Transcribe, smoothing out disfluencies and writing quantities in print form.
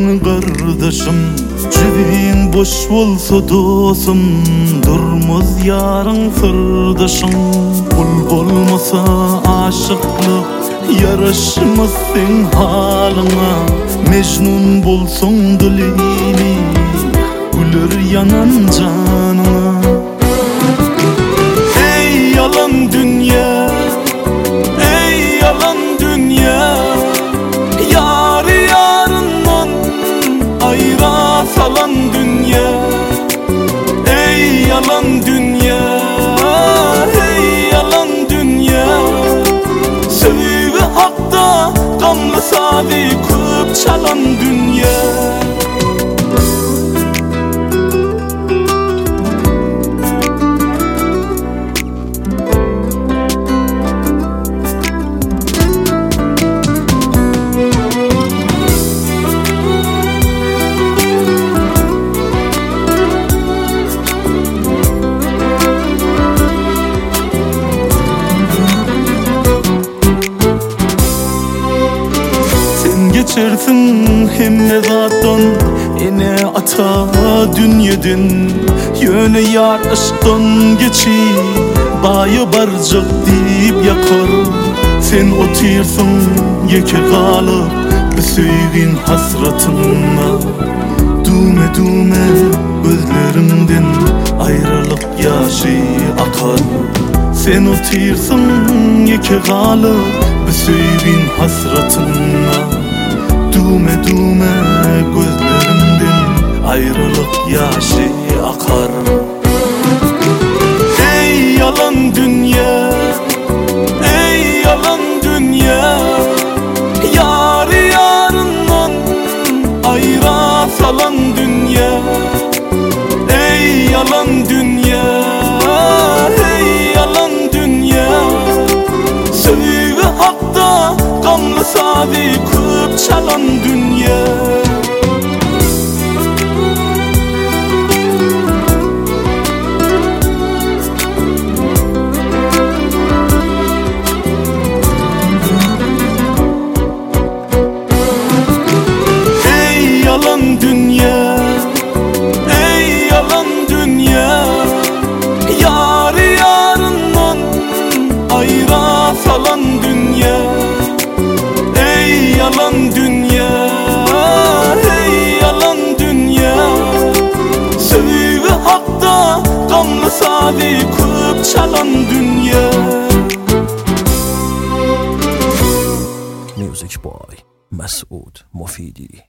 kardeşim. Cebin boş bolsa dostum, durmaz yarın sırdaşın. Kul bolmasa aşıklık yaraşmaz sen halına. Mecnun bolsun dilini, güler yanan canına. Ey yalan dünya, ey yalan dünya, yarı yarından ayıra salan dünya. Ey yalan dünya, ey yalan dünya, sevgi hakta gamlı sadi köp çalan dünya. Geçersin hemme zattan, ene ata dünyadan. Yöne yar aşktan geçi, bayı barcak deyip yakar. Sen otirsin yeke kalıp, bir söygin hasratınla. Düme düme gözlerimden ayrılık yaşı akar. Sen otirsin yeke kalıp, bir söygin hasratınla. Düme düme gözlerimden ayrılık yaşı akar. Ey yalan dünya, ey yalan dünya, yarı yarından ayıra salan dünya. Ey yalan dünya, ey yalan dünya, sevgi hakta gamlı sadi köp çalan dünya. Ey yalan dünya, ey yalan dünya, yarı yarından ayıra salan dünya. Ey yalan dünya, ey yalan dünya, sevgi hakta gamlı sadi köp çalan dünya. Music Boy Masoud Mofidi.